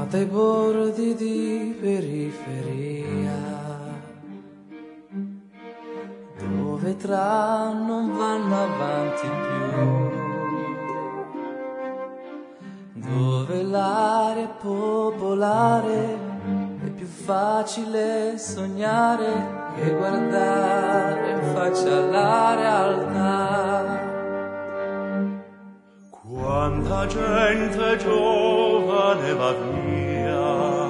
Nata ai bordi di periferia, dove tra non vanno avanti più, dove l'aria è popolare, è più facile sognare che guardare in faccia alla realtà. Quanta gente giovane va via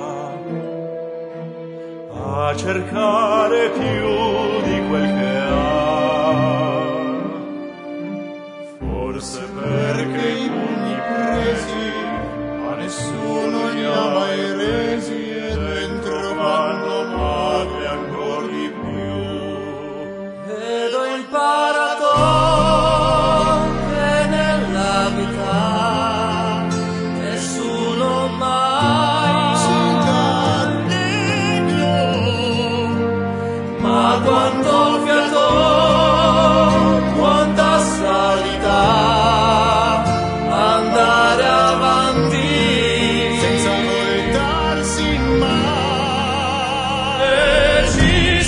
a cercare più di quel che ha, forse perché i pugni presi a nessuno li ha mai resi e dentro vanno male ancor di più. Ed ho imparato che nella vita nessuno mai si dà di più, ma quanto fiato, quanta salita, andare avanti Senza voltarsi mai. e ci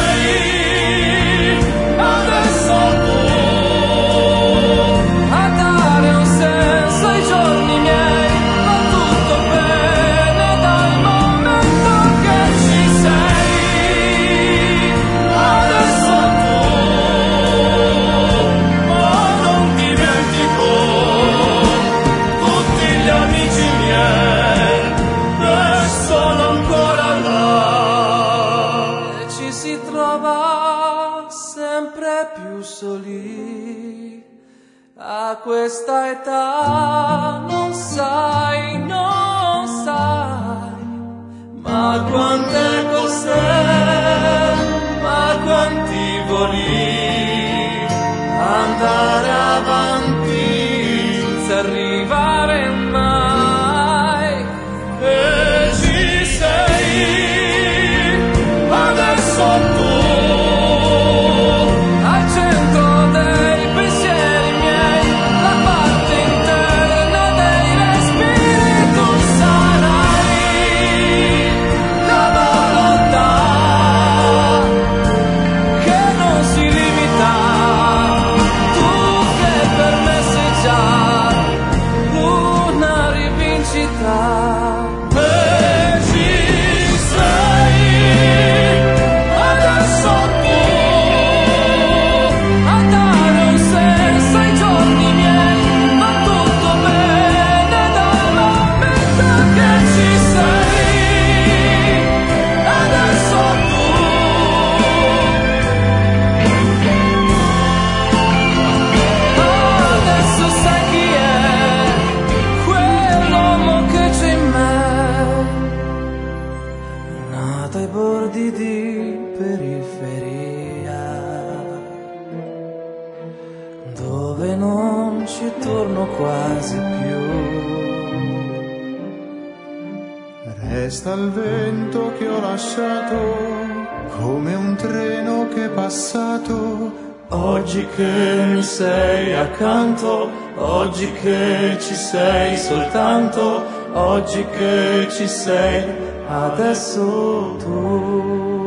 sei adesso tu a dare un senso ai giorni miei, va tutto bene dal momento che ci sei adesso tu, ma non dimentico tutti gli amici miei che sono ancora là e ci si trova sempre più soli a questa età. Non sai, ma quante cose, ma quanti voli, andare avanti senza arrivare mai. E ci sei adesso tu al centro dei pensieri miei, la parte interna dei respiri. Tu sarai la volontà che non si limita, tu che per me sei già una rivincita. E ci sei adesso tu a dare un senso ai giorni miei, va tutto bene dal momento che ci sei adesso tu. Adesso sai chi è quell'uomo che c'è in me, nato ai bordi di periferia, dove non ci torno quasi più. Resta il vento che ho lasciato, come un treno che è passato. Oggi che mi sei accanto, oggi che ci sei soltanto, oggi che ci sei adesso tu.